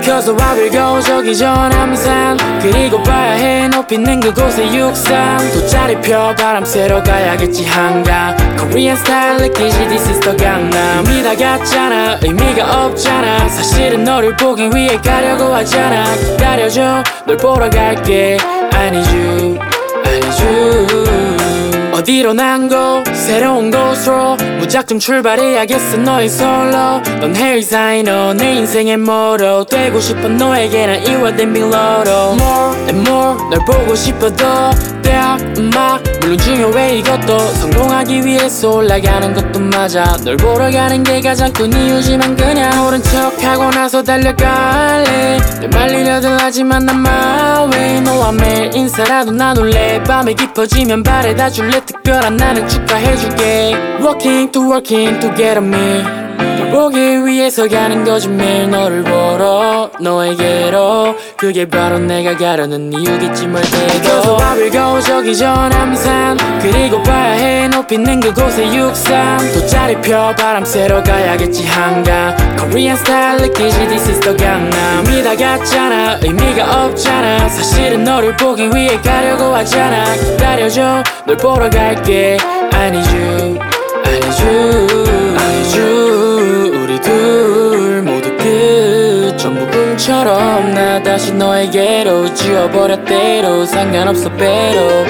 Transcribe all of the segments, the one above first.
Because I will go 저기 저 남산 그리고 봐야 해 높이 있는 그곳에 육상 돗자리 펴 바람 쐬러 가야겠지 한강 Korean style 느끼지 this is the 강남 이미 다 같잖아 의미가 없잖아 사실은 너를 보기 위해 가려고 하잖아 기다려줘 널 보러 갈게 I need you I need you 어디로 난 곳 새로운 곳으로 무작정 출발해야겠어 너의 솔로 넌 헤이사이너 내 인생의 모로 되고 싶어 너에게 난 이화된 빌로로 More and more 널 보고 싶어 더 대학 음악 물론 중요해 이것도 성공하기 위해서 올라가는 것도 맞아 널 보러 가는 게 가장 큰 이유지만 그냥 모른 척하고 나서 달려갈래 널 말리려들 하지만 난 my way 너와 매일 인사라도 나눌래 밤에 깊어지면 바래다 줄래 특별한 나는 축하해줄게 Working to get on me 널 보기 위해서 가는 거지 매일 너를 보러 너에게로 그게 바로 내가 가려는 이유겠지 뭘 대고 Because I will go 저기 저 남산 그리고 봐야 해 높이 있는 그곳에 육상 돗자리 펴 바람 쐬러 가야겠지 한강 Korean style 느끼지 this is the 강남 이미 다 같잖아 의미가 없잖아 사실은 너를 보기 위해 가려고 하잖아 기다려줘 널 보러 갈게 I need you I need you I need you 우리 둘 모두 끝 전부 꿈처럼 나 다시 너에게로 지워버렸대로 상관없어 배로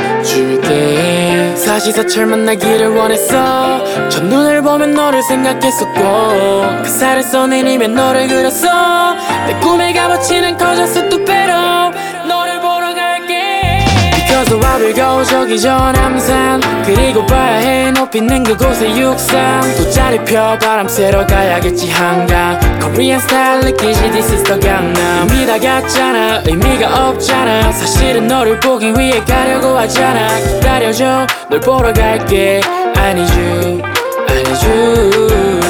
줄게 사시사철 만나기를 원했어 첫눈을 보면 너를 생각했었고 가사를 써내리면 너를 그렸어 내 꿈의 값어치는 커졌어 두 배로 너를 보러 갈게 Because I will go 저기 저 남산 그리고 봐야 해 높이 있는 그곳에 육상 돗자리 펴 바람 쐬러 가야겠지 한강 Korean style 느끼지 this is the 강남 이미 다 같잖아 의미가 없잖아 사실은 너를 보기 위해 가려고 하잖아 기다려줘 널 보러 갈게 I need you I need you